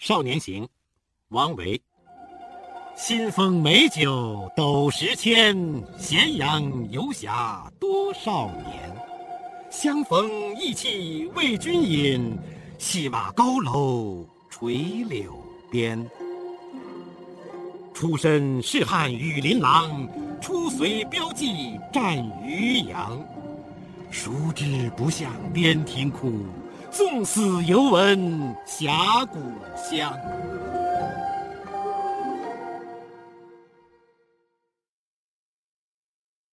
少年行，王维。新丰美酒斗十千，咸阳游侠多少年。相逢意气为君饮，戏马高楼垂柳边。出身是汉羽林郎，出随标记战渔阳。熟知不向边庭哭，纵死犹闻峡谷香。